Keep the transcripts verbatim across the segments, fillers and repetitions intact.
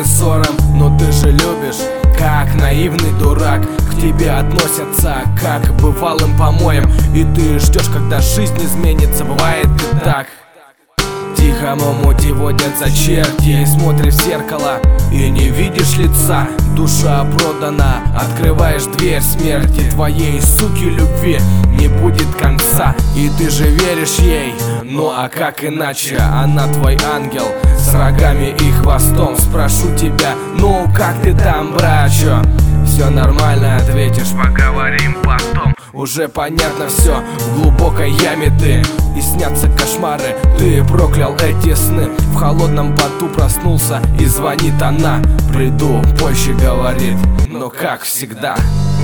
и ссорам. Но ты же любишь, как наивный дурак. К тебе относятся как к бывалым помоям, и ты ждешь, когда жизнь изменится. Бывает и так. Тихому мути водятся черти, и смотришь в зеркало и не видишь лица. Душа продана, открываешь дверь смерти. Твоей суки любви не будет конца, и ты же веришь ей. Ну а как иначе? Она твой ангел с рогами и хвостом. Спрошу тебя, ну как ты там, брачо? Все нормально, ответишь, поговорим потом. Уже понятно все, в глубокой яме ты, и снятся кошмары. Ты проклял эти сны. В холодном поту проснулся, и звонит она. Приду позже, говорит, но как всегда.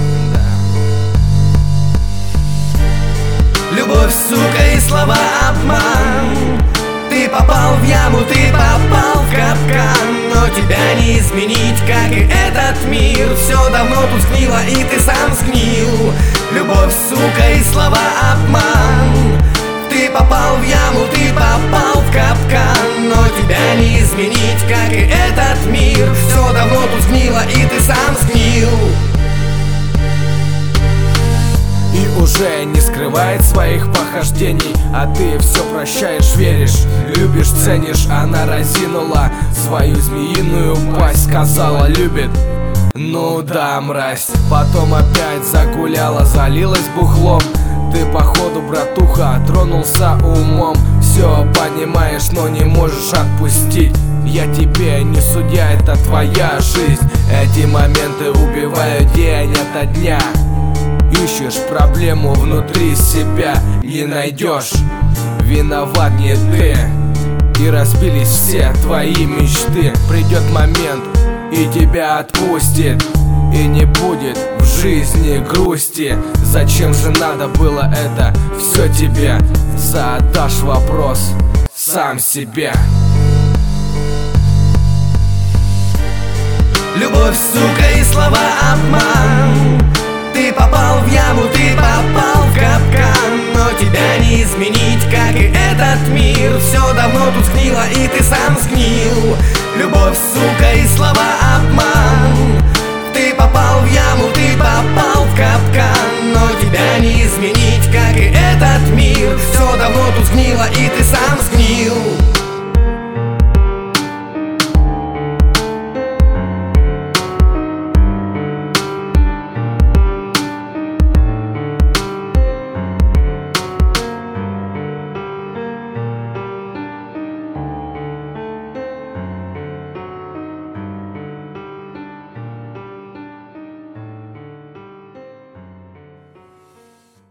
Любовь, сука, и слова обман. Ты попал в яму, ты попал в капкан. Но тебя не изменить, как и этот мир. Все давно тут сгнило, и ты сам сгнил. Любовь, сука, и слова обман. Ты попал в яму, ты попал в капкан. Но тебя не изменить, как и этот мир. Все давно тут сгнило, и ты сам сгнил. И уже не скрывает своих похождений, а ты все прощаешь, веришь, любишь, ценишь. Она разинула свою змеиную пасть, сказала любит. Ну да, мразь. Потом опять загуляла, залилась бухлом. Ты походу, братуха, тронулся умом. Все понимаешь, но не можешь отпустить. Я тебе не судья, это твоя жизнь. Эти моменты убивают день ото дня. Ищешь проблему внутри себя, не найдешь. Виноват не ты, и разбились все твои мечты. Придет момент, и тебя отпустит, и не будет в жизни грусти. Зачем же надо было это все тебе? Задашь вопрос сам себе. Любовь, сука, и слова обман. Ты попал в яму, ты попал в капкан. Но тебя не изменить, как и этот мир. Все давно тут сгнило, и ты сам сгнил. Любовь, сука, и слова обман.